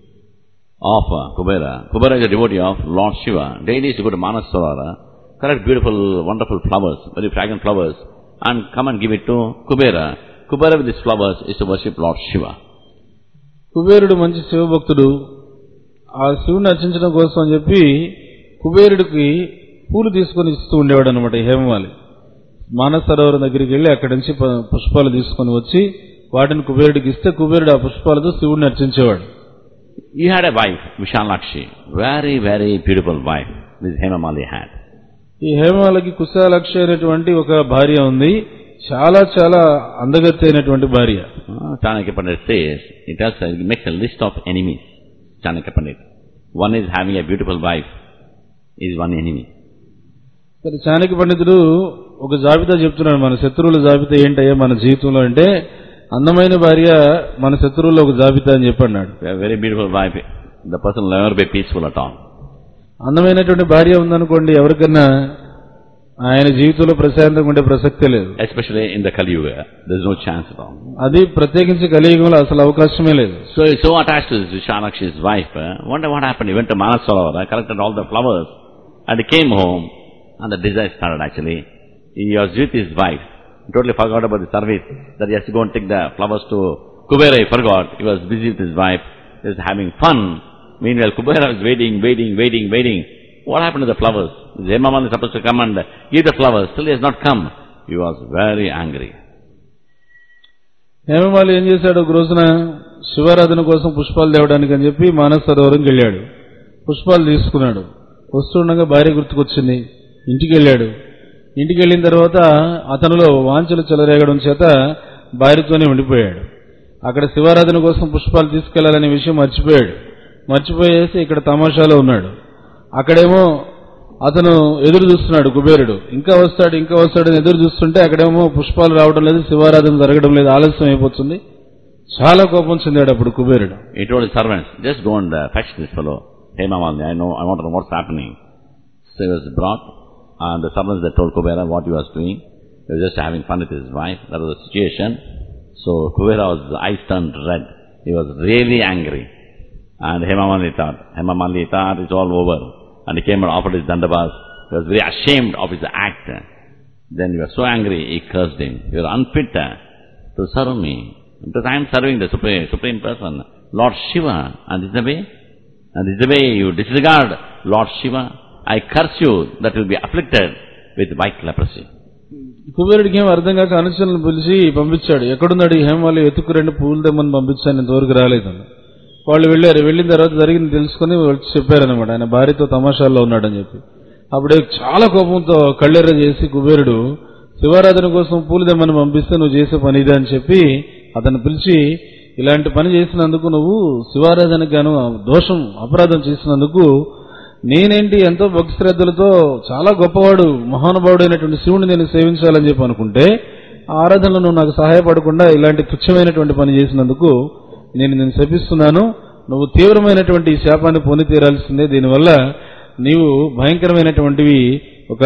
of Kubera. Kubera is a devotee of Lord Shiva. Daily he used to go to Manasarara, collect beautiful, wonderful flowers, very fragrant flowers, and come and give it to Kubera. Kubera with these flowers is to worship Lord Shiva. కుబేరుడు మంచి శివభక్తుడు. ఆ శివుని అర్చించడం కోసం అని చెప్పి కుబేరుడికి పూలు తీసుకొని ఇస్తూ ఉండేవాడు అనమాట హేమమాలి. మానస సరోవరం దగ్గరికి వెళ్లి అక్కడి నుంచి పుష్పాలు తీసుకొని వచ్చి వాటిని కుబేరుడికి ఇస్తే కుబేరుడు ఆ పుష్పాలతో శివుడిని అర్చించేవాడు. He had a wife, Vishalakshi, very, very beautiful wife, this Hemamali had. ఈ హేమమాలికి కుశాలక్షి అనేటువంటి ఒక భార్య ఉంది, చాలా చాలా అందగత్తి అయినటువంటి భార్య. Chanakya Pandit says, it makes a list of enemies. Chanakya Pandit. One is having a beautiful wife, is one enemy. Chanakya పండితుడు ఒక జాబితా చెప్తున్నాడు, మన శత్రువుల జాబితా ఏంటయ్యా మన జీవితంలో అంటే, అందమైన భార్య మన శత్రువుల్లో ఒక జాబితా అని చెప్పన్నాడు. Very beautiful wife, the person will never be peaceful at all. అందమైనటువంటి భార్య ఉందనుకోండి, ఎవరికన్నా ఆయన జీవితంలో ప్రశాంతంగా ఉండే ప్రసక్తే లేదు. Especially in the Kali Yuga, there is no chance at all. అది ప్రత్యేకించి కలియుగంలో అసలు అవకాశమే లేదు. So he is so attached to Vishalakshi's wife. Wonder what happened. He went to Manasarova, collected all the flowers, and he came home, and the desire started actually. He was with his wife. He totally forgot about the service, that he has to go and take the flowers to Kubera. He forgot. He was busy with his wife. He was having fun. Meanwhile, Kubera was waiting. What happened to the flowers? Hemamali is supposed to come and give the flowers. Still he has not come. He was very angry. Hemamali ఏం చేశాడు, ఒక రోజున శివారాధన కోసం పుష్పాలు తేవడానికి అని చెప్పి మానస సరోవరంకి వెళ్ళాడు. పుష్పాలు తీసుకున్నాడు. వస్తుండగా భార్య గుర్తుకొచ్చింది. ఇంటికి వెళ్ళాడు. ఇంటికి వెళ్ళిన తర్వాత అతనిలో వాంఛలు చెలరేగడం చేత భార్యతోనే ఉండిపోయాడు. అక్కడ శివారాధన కోసం పుష్పాలు తీసుకెళ్లాలనే విషయం మర్చిపోయేసి ఇక్కడ తమాషాలో ఉన్నాడు. అక్కడేమో అతను ఎదురు చూస్తున్నాడు కుబేరుడు, ఇంకా వస్తాడని ఎదురు చూస్తుంటే అక్కడేమో పుష్పాలు రావడం లేదు, శివారాధన జరగడం లేదు, ఆలస్యం అయిపోతుంది. చాలా కోపం చెందాడు అప్పుడు కుబేరుడు. He told his servants, just go and fetch this fellow, Hemamali, I want to know what's happening. So he was brought, and the servants that told Kubera what he was doing. He was just having fun with his wife. That was the situation. So Kubera's eyes turned red. He was really angry. And Hemamali thought it's all over. And he came and offered his dandavas. He was very ashamed of his act. Then he was so angry, he cursed him. You are unfit to serve me. Because I am serving the Supreme Person, Lord Shiva. And this is the way you disregard Lord Shiva. I curse you that will be afflicted with white leprosy. కుబేరుడికి ఏం అర్థం కాక అనుచరులను పిలిచి పంపించాడు. ఎక్కడున్నాడు ఈ హేమమాలి, ఎత్తుకు 2 పూలు తెమ్మని పంపించాను, ఇంతవరకు రాలేదని. వాళ్ళు వెళ్ళారు. వెళ్ళిన తర్వాత జరిగింది తెలుసుకుని వచ్చి చెప్పారనమాట, ఆయన భార్యతో తమాషాల్లో ఉన్నాడని చెప్పి. అప్పుడే చాలా కోపంతో కళ్ళెర్ర చేసి కుబేరుడు, శివారాధన కోసం పూలు తెమ్మని పంపిస్తే నువ్వు చేసే పని ఇదే అని చెప్పి అతను పిలిచి, ఇలాంటి పని చేసినందుకు నువ్వు శివారాధనకు గాను అపరాధం చేసినందుకు నేనేంటి ఎంతో భక్తి శ్రద్ధలతో చాలా గొప్పవాడు మహానుభావుడు అయినటువంటి శివుని నేను సేవించాలని చెప్పి అనుకుంటే, ఆరాధనలో నువ్వు నాకు సహాయపడకుండా ఇలాంటి తుచ్చమైనటువంటి పని చేసినందుకు నేను శపిస్తున్నాను. నువ్వు తీవ్రమైనటువంటి ఈ శాపాన్ని పొంది తీరాల్సిందే. దీనివల్ల నీవు భయంకరమైనటువంటివి ఒక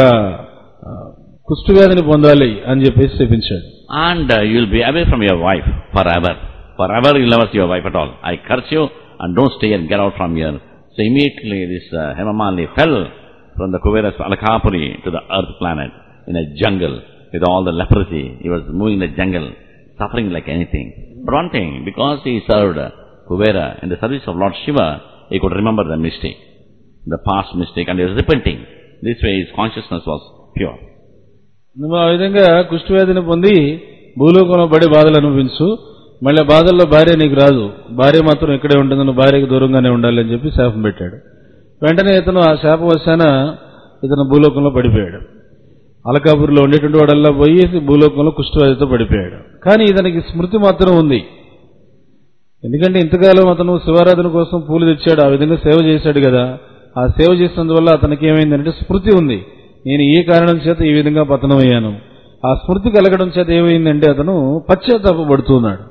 కుష్ఠవ్యాధిని పొందాలి అని చెప్పేసి శపించాడు. And you will be away from your wife forever. Forever you'll never see your wife at all. I curse you and don't stay and get out from here. So immediately this Hemamali fell from the Kubera's Alakapuri to the earth planet in a jungle with all the leprosy. He was moving in the jungle, suffering like anything. But one thing, because he served Kubera in the service of Lord Shiva, he could remember the mistake, the past mistake, and he was repenting. This way his consciousness was pure. నువ్వు ఆ విధంగా కుష్ఠవ్యాధిని పొంది భూలోకంలో పడి బాధలు అనుభవించు, మళ్ళీ బాధల్లో భార్య నీకు రాదు, భార్య మాత్రం ఇక్కడే ఉంటుంది, నువ్వు భార్యకు దూరంగానే ఉండాలి అని చెప్పి శాపం పెట్టాడు. వెంటనే ఇతను ఆ శాపవశాన ఇతను భూలోకంలో పడిపోయాడు. అలకాపూర్లో ఉండేటువంటి వాడల్లా పోయి భూలోకంలో కుష్ఠవ్యాధితో పడిపోయాడు. కానీ ఇతనికి స్మృతి మాత్రం ఉంది. ఎందుకంటే ఇంతకాలం అతను శివారాధన కోసం పూలు తెచ్చాడు, ఆ విధంగా సేవ చేశాడు కదా. ఆ సేవ చేసినందువల్ల అతనికి ఏమైందంటే స్మృతి ఉంది, నేను ఈ కారణం చేత ఈ విధంగా పతనమయ్యాను. ఆ స్మృతి కలగడం చేత ఏమైందంటే అతను పశ్చాత్తాపడుతున్నాడు.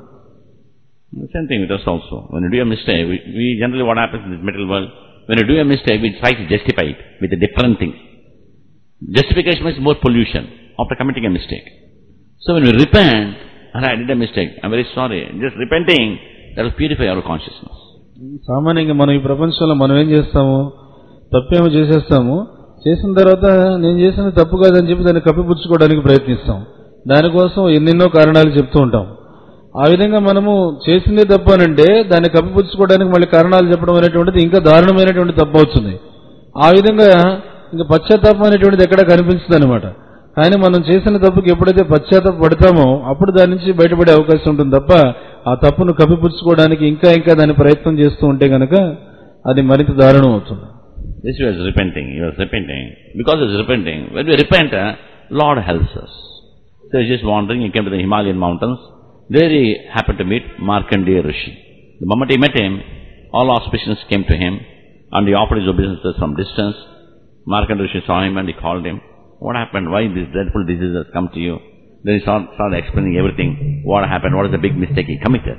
Same thing with us also. When you do a mistake, we generally, what happens in this material world, when you do a mistake, we try to justify it with a different thing. Justification means more pollution after committing a mistake. So when we repent, I did a mistake, I'm very sorry, just repenting, that will purify our consciousness. సామాన్యంగా మనం ఈ ప్రపంచంలో మనం ఏం చేస్తాము, తప్పేమో చేసేస్తాము, చేసిన తర్వాత నేను చేసిన తప్పు కాదని చెప్పి దాన్ని కప్పిపుచ్చుకోవడానికి ప్రయత్నిస్తాం. దానికోసం ఎన్నెన్నో కారణాలు చెప్తూ ఉంటాం. ఆ విధంగా మనము చేసిందే తప్పు అనంటే దాన్ని కప్పిపుచ్చుకోవడానికి మళ్ళీ కారణాలు చెప్పడం అనేటువంటిది ఇంకా దారుణమైనటువంటి తప్పు అవుతుంది. ఆ విధంగా ఇంకా పశ్చాత్తాపం అనేటువంటిది ఎక్కడా కనిపించదు అనమాట. కానీ మనం చేసిన తప్పుకి ఎప్పుడైతే పశ్చాత్తాప పడతామో అప్పుడు దాని నుంచి బయటపడే అవకాశం ఉంటుంది తప్ప ఆ తప్పును కప్పిపుచ్చుకోవడానికి ఇంకా దాని ప్రయత్నం చేస్తూ ఉంటే కనుక అది మరింత దారుణం అవుతుంది. This was repenting. He was repenting. Because he was repenting, when we repent, Lord helps us. So he was just wandering, he came to the Himalayan mountains. There he happened to meet Markandeya Rishi. The moment he met him, all auspicians came to him and he offered his obeisances from distance. Markandeya Rishi saw him and he called him. What happened? Why this dreadful disease has come to you? Then he started explaining everything. What happened? What is the big mistake he committed?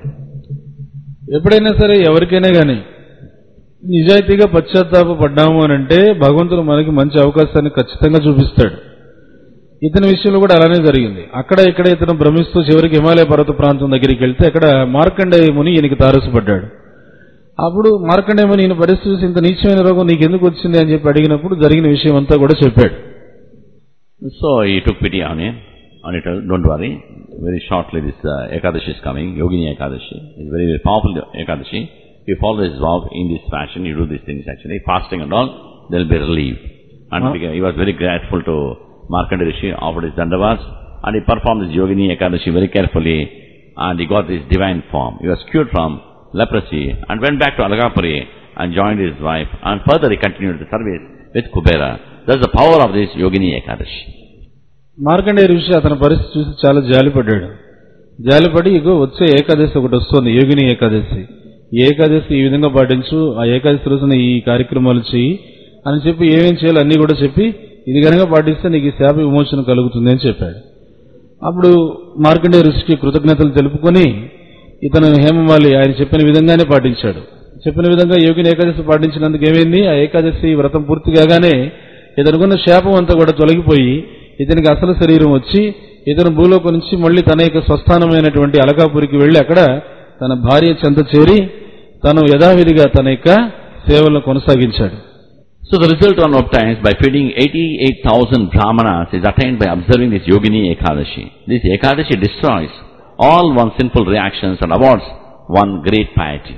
ఎప్పుడైనా సరే ఎవరికైనా గానీ నిజాయితీగా పశ్చాత్తాప పడ్డాము అని అంటే భగవంతుడు మనకి మంచి అవకాశాన్ని ఖచ్చితంగా చూపిస్తాడు. ఇతని విషయంలో కూడా అలానే జరిగింది. అక్కడ ఇక్కడ ఇతను భ్రమిస్తూ చివరికి హిమాలయ పర్వత ప్రాంతం దగ్గరికి వెళ్తే అక్కడ మార్కండేయ ముని ఈయనకి తారసపడ్డాడు. అప్పుడు మార్కండేయ ముని ఈయన పరిస్థితి ఇంత నీచమైన రోగం నీకు ఎందుకు వచ్చింది అని చెప్పి అడిగినప్పుడు జరిగిన విషయం అంతా కూడా చెప్పాడు. So he took pity on him and he told, don't worry, very shortly this Ekadashi is coming, Yogini Ekadashi. It's very, very powerful Ekadashi. If you follow his vow in this fashion, you do these things actually, fasting and all, there will be relief. And he was very grateful to Markandeya Rishi, offered his dandavats, and he performed this Yogini Ekadashi very carefully, and he got this divine form. He was cured from leprosy and went back to Alagapuri and joined his wife, and further he continued the service with Kubera. That's the power of this Yogini Ekadashi. Markandeya ఋషి అతని పరిస్థితి చూసి చాలా జాలిపడ్డాడు. జాలిపడి ఇగో వచ్చే ఏకాదశి ఒకటి వస్తుంది, యోగిని ఏకాదశి. ఈ ఏకాదశి ఈ విధంగా పాటించు, ఆ ఏకాదశి రోజున ఈ కార్యక్రమాలు చెయ్యి అని చెప్పి ఏమేం చేయాలో అన్ని కూడా చెప్పి ఇది కనుక పాటిస్తే నీకు ఈ శాప విమోచన కలుగుతుంది అని చెప్పాడు. అప్పుడు మార్కండేయ ఋషికి కృతజ్ఞతలు తెలుపుకొని ఇతను హేమమాలి ఆయన చెప్పిన విధంగానే పాటించాడు. చెప్పిన విధంగా యోగిని ఏకాదశి పాటించినందుకు ఏమైంది, ఆ ఏకాదశి వ్రతం పూర్తి కాగానే ఇతనుకున్న శాపం అంతా కూడా తొలగిపోయి ఇతనికి అసలు శరీరం వచ్చి ఇతను భూలోకం నుంచి మళ్లీ తన యొక్క స్వస్థానమైనటువంటి అలకాపురికి వెళ్లి అక్కడ తన భార్య చెంత చేరి తను యథావిధిగా తన యొక్క సేవలను కొనసాగించాడు. So the result one obtains by feeding 88,000 brahmanas is attained by observing this Yogini Ekadashi. This Ekadashi destroys all one's sinful reactions and awards one great piety.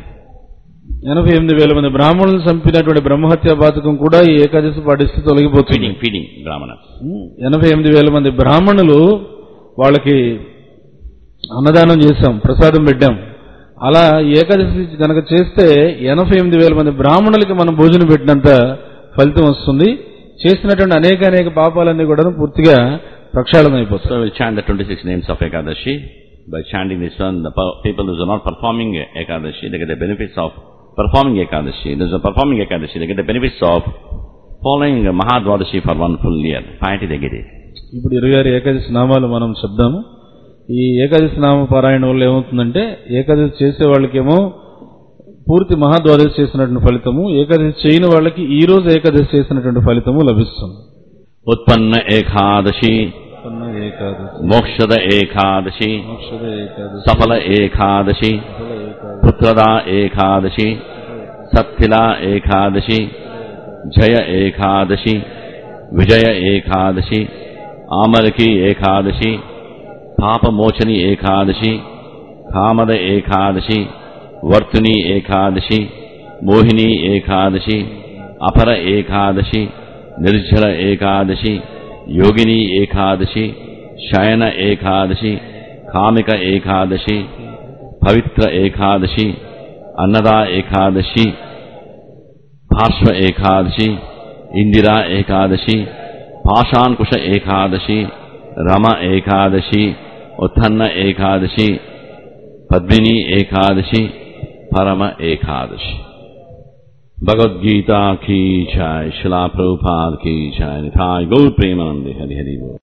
88,000 మంది బ్రాహ్మణులను చంపినటువంటి బ్రహ్మహత్యా పాతకం కూడా ఈ ఏకాదశి పాటిస్తే తొలగిపోతుంది. Feeding brahmanas. 88,000 మంది బ్రాహ్మణులు వాళ్ళకి అన్నదానం చేశాం, ప్రసాదం పెట్టాం. అలా ఏకాదశి కనుక చేస్తే 88,000 మంది బ్రాహ్మణులకి మనం భోజనం పెట్టినంత ఫలితం వస్తుంది. చేసినటువంటి అనేక పాపాలన్నీ కూడా పూర్తిగా ప్రక్షాళన అయిపోతాయి. So we'll chant the 26 names of Ekadashi. By chanting this one, the people who are not performing Ekadashi, they get the benefits of performing Ekadashi. Those are performing Ekadashi, they get the benefits of following Mahadvadashi for one full year. Piety they get it. ఇప్పుడు 26 ఏకాదశి నామాలు మనం చెప్దాము. ఈ ఏకాదశి నామ పారాయణ వల్ల ఏమవుతుందంటే ఏకాదశి చేసే వాళ్ళకేమో పూర్తి మహాద్వాదశి చేసినటువంటి ఫలితము, ఏకాదశి చేయని వాళ్ళకి ఈ రోజు ఏకాదశి చేసినటువంటి ఫలితము లభిస్తుంది. ఉత్పన్న ఏకాదశి ఏకాదశి మోక్షద ఏకాదశి మోక్షద ఏకాదశి సఫల ఏకాదశి సఫల ఏకాదశి పుత్రదా ఏకాదశి సత్తిలా ఏకాదశి జయ ఏకాదశి విజయ ఏకాదశి ఆమరకి ఏకాదశి పాపమోచని ఏకాదశి కామద ఏకాదశి వర్తుని ఏకాదశి మోహిని ఏకాదశి అపర ఏకాదశి నిర్జల ఏకాదశి యోగిని ఏకాదశి శయన ఏకాదశి కామిక ఏకాదశి పవిత్ర ఏకాదశి అన్నదా ఏకాదశి భాస్వ ఏకాదశి ఇందిరా ఏకాదశి పాషాంకుశ ఏకాదశి రమ ఏకాదశి ఉత్తన్న ఏకాదశి పద్మిని ఏకాదశి పరమ ఏకాదశి भगवद्गीता की जय, श्रील प्रभुपाद की जय, निताय गौर प्रेमानंद हरि हरि बोल।